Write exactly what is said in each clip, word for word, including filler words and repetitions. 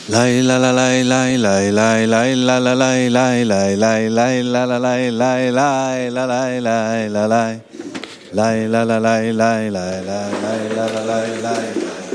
Lai la la lai lai lai lai lai la la lai lai lai lai lai la la lai lai lai la lai lai la lai lai la la lai lai lai lai la la lai lai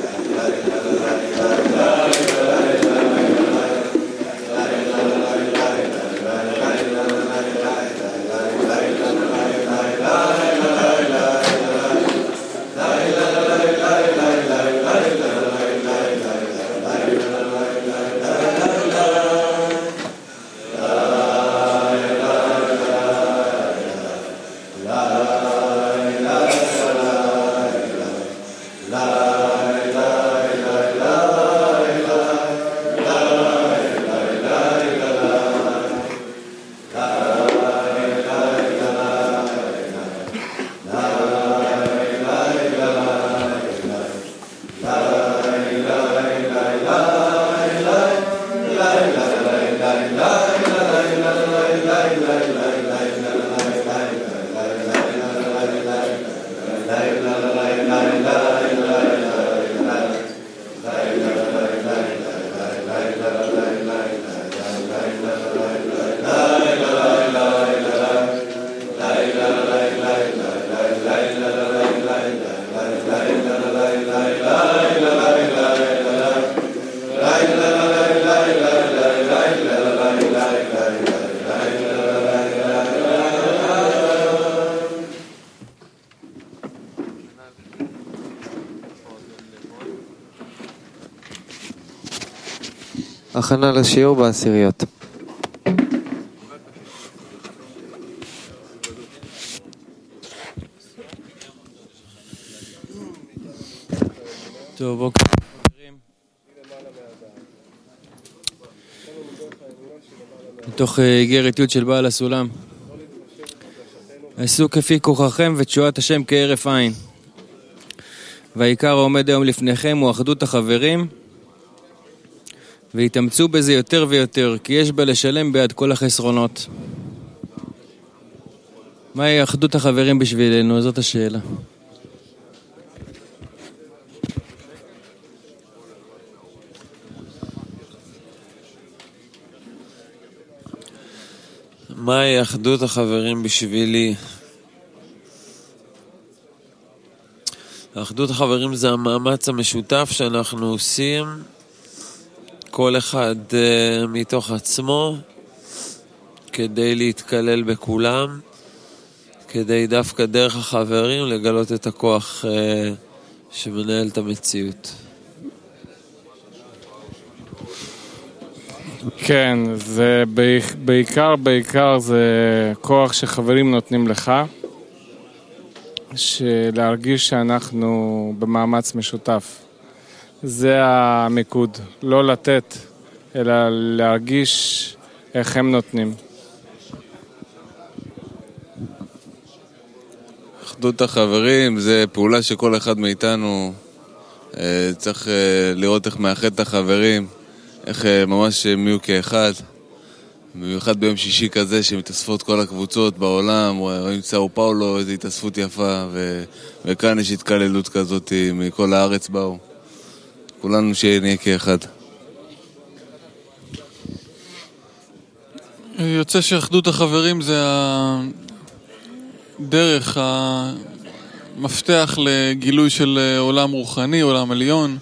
הכנה לשיעור בעשיריות. טוב, בוקר חברים. מתוך איגרת י' של בעל הסולם. עשו כפי כוחכם ותשועת השם כהרף עין. והעיקר העומד היום לפניכם הוא אחדות החברים, והתאמצו בזה יותר ויותר, כי יש בה לשלם בעד כל החסרונות. מהי אחדות החברים בשבילנו? זאת השאלה. מהי אחדות החברים בשבילי? אחדות החברים זה המאמץ המשותף שאנחנו עושים, כל אחד uh, מתוך עצמו, כדי להתקלל בכולם, כדי דווקא דרך החברים לגלות את הכוח uh, שמנהל את המציאות. כן, זה בעיקר, בעיקר זה כוח שחברים נותנים לך, שלהרגיש שאנחנו במאמץ משותף. זה המיקוד, לא לתת, אלא להרגיש איך הם נותנים. אחדות החברים זה פעולה שכל אחד מאיתנו אה, צריך אה, לראות איך מאחד את החברים, איך אה, ממש הם יהיו כאחד. במיוחד ביום שישי כזה שמתאספות כל הקבוצות בעולם, רואים סאו פאולו, איזו התאספות יפה, ו... וכאן יש התקללות כזאת, מכל הארץ באו. כולנו שנהיה כאחד. יוצא שאחדות החברים זה הדרך, המפתח לגילוי של עולם רוחני, עולם עליון.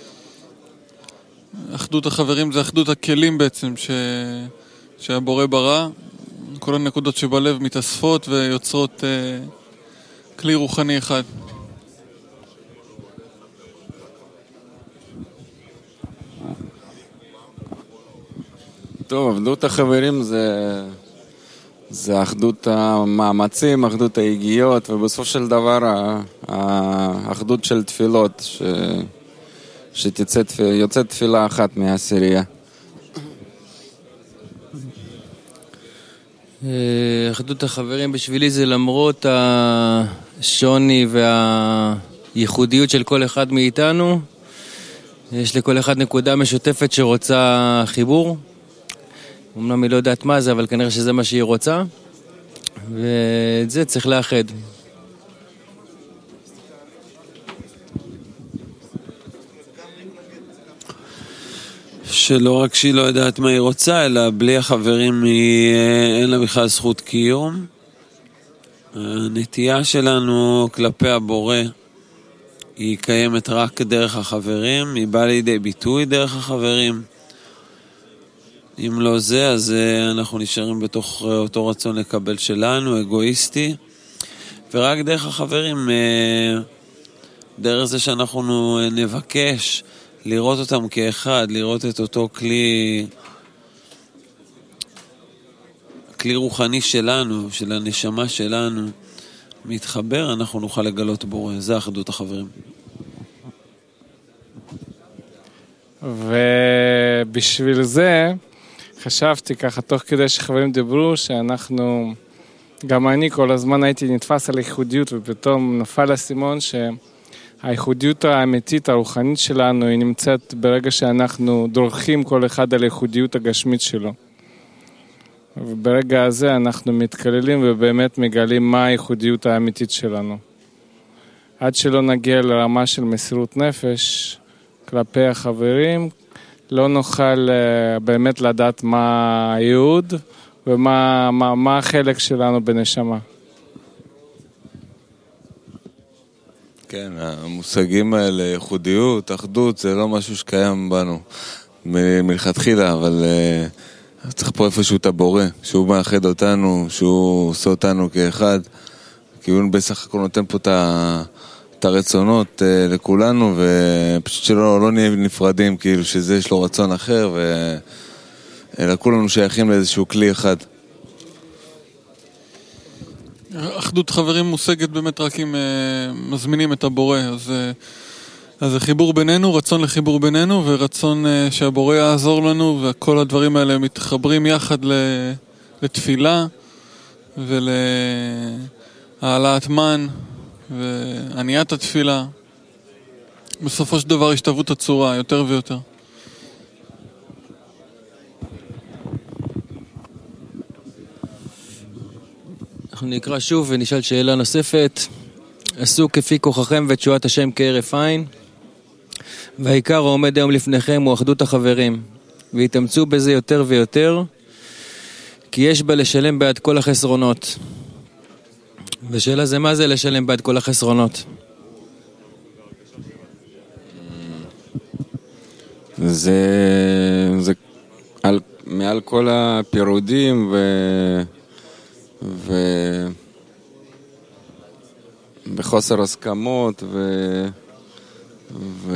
אחדות החברים זה אחדות הכלים בעצם ש... שהבורא ברא. כל הנקודות שבלב מתאספות ויוצרות uh, כלי רוחני אחד. טוב, אחדות החברים זה, זה אחדות המאמצים, אחדות ההיגיות, ובסוף של דבר האחדות של תפילות, ש, שיוצאת תפילה אחת מהעשירייה. אחדות החברים בשבילי זה למרות השוני והייחודיות של כל אחד מאיתנו, יש לכל אחד נקודה משותפת שרוצה חיבור. אמנם היא לא יודעת מה זה, אבל כנראה שזה מה שהיא רוצה, ואת זה צריך לאחד. שלא רק שהיא לא יודעת מה היא רוצה, אלא בלי החברים היא, אין לה בכלל זכות קיום. הנטייה שלנו כלפי הבורא היא קיימת רק דרך החברים, היא באה לידי ביטוי דרך החברים. אם לא זה, אז אנחנו נשארים בתוך אותו רצון לקבל שלנו, אגואיסטי, ורק דרך החברים, דרך זה שאנחנו נבקש לראות אותם כאחד, לראות את אותו כלי, כלי רוחני שלנו, של הנשמה שלנו, מתחבר, אנחנו נוכל לגלות בורא. זה אחדות החברים. ובשביל זה חשבתי ככה, תוך כדי שחברים דיברו, שאנחנו, גם אני כל הזמן הייתי נתפס על הייחודיות, ופתאום נפל הסימון שהייחודיות האמיתית, הרוחנית שלנו, היא נמצאת ברגע שאנחנו דורכים כל אחד על הייחודיות הגשמית שלו. וברגע הזה אנחנו מתקללים ובאמת מגלים מה הייחודיות האמיתית שלנו. עד שלא נגיע לרמה של מסירות נפש כלפי החברים, לא נוכל באמת לדעת מה הייעוד ומה מה, מה החלק שלנו בנשמה. כן, המושגים האלה, ייחודיות, אחדות, זה לא משהו שקיים בנו מ- מלכתחילה, אבל uh, צריך פה איפשהו את הבורא, שהוא מאחד אותנו, שהוא עושה אותנו כאחד, כי הוא בסך הכל נותן פה את ה... את הרצונות uh, לכולנו, ופשוט שלא לא נהיה נפרדים, כאילו שזה יש לו רצון אחר, ו... אלא כולנו שייכים לאיזשהו כלי אחד. אחדות חברים מושגת באמת רק אם uh, מזמינים את הבורא, אז, uh, אז זה חיבור בינינו, רצון לחיבור בינינו, ורצון uh, שהבורא יעזור לנו, וכל הדברים האלה מתחברים יחד ל... לתפילה, ולהעלאת מן, ועניית התפילה. בסופו של דבר השתוות הצורה יותר ויותר. אנחנו נקרא שוב ונשאל שאלה נוספת. עשו כפי כוחכם ותשועת השם כהרף עין, והעיקר העומד היום לפניכם הוא אחדות החברים, והתאמצו בזה יותר ויותר, כי יש בה לשלם בעד כל החסרונות. ושאלה זה מה זה לשלם בעד כל החסרונות? זה, זה על, מעל כל הפירודים ו, ו, בחוסר הסכמות ו, ו,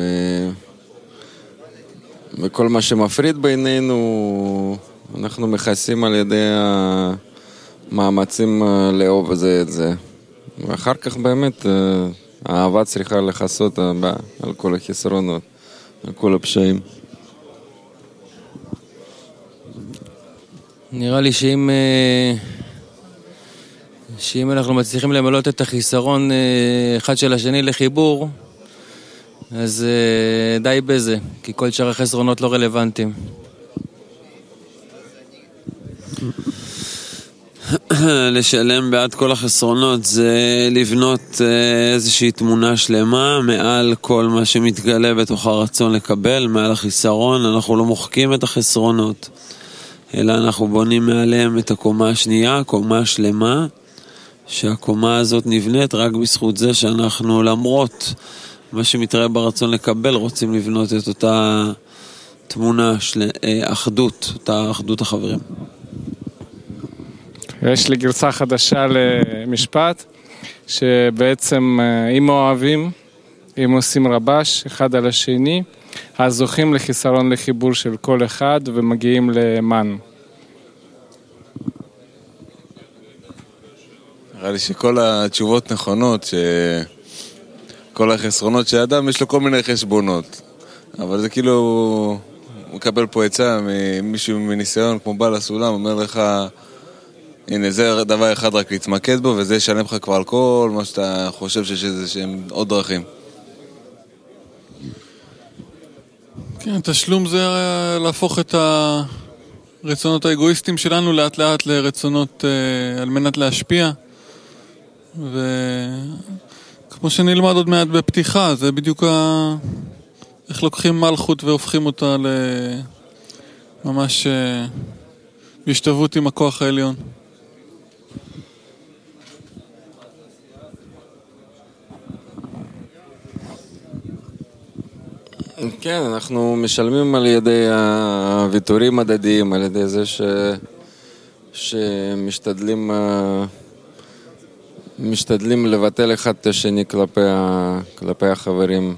וכל מה שמפריד בינינו, אנחנו מכסים על ידי המאמצים לאהוב זה את זה. ואחר כך באמת האהבה צריכה לחסות על כל החסרונות, על כל הפשעים. נראה לי שאם שאם אנחנו מצליחים למלות את החיסרון אחד של השני לחיבור, אז די בזה, כי כל שאר החסרונות לא רלוונטיים. לשלם בעד כל החסרונות זה לבנות איזושהי תמונה שלמה מעל כל מה שמתגלה בתוך הרצון לקבל, מעל החיסרון. אנחנו לא מוחקים את החסרונות, אלא אנחנו בונים מעליהם את הקומה השנייה, קומה שלמה, שהקומה הזאת נבנית רק בזכות זה שאנחנו למרות מה שמתראה ברצון לקבל רוצים לבנות את אותה תמונה של אחדות, אותה אחדות החברים. יש לי גרסה חדשה למשפט, שבעצם אם אוהבים, אם עושים רבש אחד על השני, אז זוכים לחיסרון לחיבור של כל אחד ומגיעים למן. נראה לי שכל התשובות נכונות, שכל החסרונות שהאדם יש לו כל מיני חשבונות, אבל זה כאילו, הוא מקבל פה עצה ממישהו מניסיון כמו בעל הסולם, אומר לך, הנה זה דבר אחד רק להתמקד בו, וזה ישלם לך כבר על כל מה שאתה חושב שיש איזה שהם עוד דרכים. כן, תשלום זה להפוך את הרצונות האגואיסטיים שלנו לאט לאט לרצונות על מנת להשפיע, וכמו שנלמד עוד מעט בפתיחה, זה בדיוק ה... איך לוקחים מלכות והופכים אותה ממש אה, בהשתוות עם הכוח העליון. כן, אנחנו משלמים על ידי הוויתורים הדדיים, על ידי זה ש... שמשתדלים משתדלים לבטל אחד את השני כלפי, ה... כלפי החברים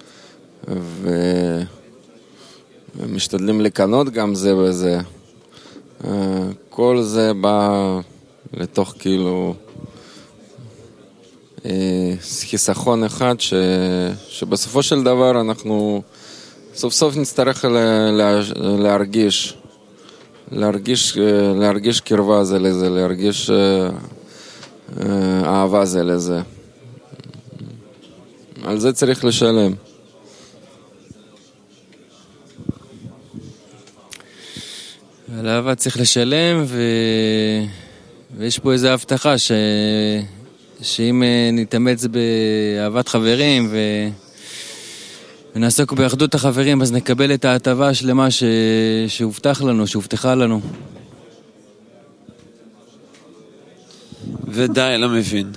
ומשתדלים לקנות גם זה וזה. כל זה בא לתוך כאילו חיסכון אחד ש... שבסופו של דבר אנחנו סוף סוף נצטרך לה... להרגיש להרגיש, להרגיש קרבה זה לזה, להרגיש אהבה זה לזה. על זה צריך לשלם. על אהבה צריך לשלם, ו... ויש פה איזו הבטחה ש... שאם נתאמץ באהבת חברים ו... ונעסוק באחדות החברים, אז נקבל את ההטבה השלמה ש... שהובטח לנו, שהובטחה לנו. ודי למבין.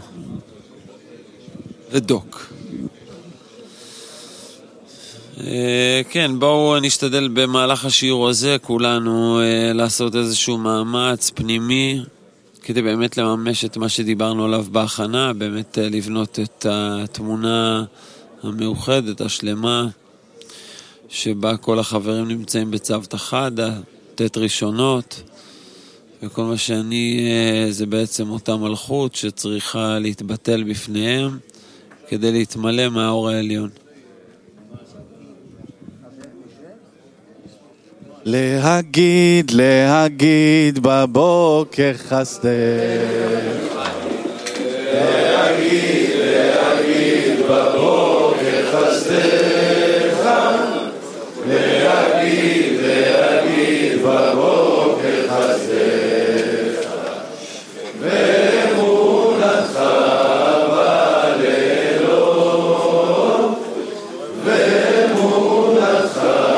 ודוק. כן, בואו נשתדל במהלך השיעור הזה כולנו לעשות איזשהו מאמץ פנימי כדי באמת לממש את מה שדיברנו עליו בהכנה, באמת לבנות את התמונה המאוחדת, השלמה, שבה כל החברים נמצאים בצוות אחד, תת ראשונות, וכל מה שאני זה בעצם אותה מלכות שצריכה להתבטל בפניהם כדי להתמלא מהאור העליון. להגיד, להגיד בבוקר חסדך. להגיד, להגיד בבוקר חסדך. להגיד, להגיד בבוקר חסדך. ואמונתך בלילות. ואמונתך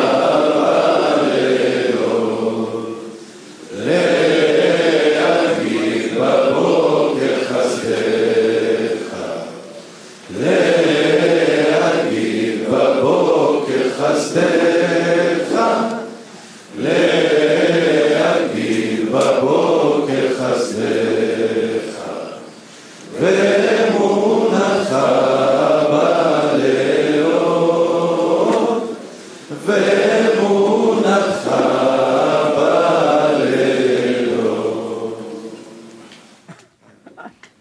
להגיד בבוקר חסדך ואמונתך בלילות ואמונתך בלילות.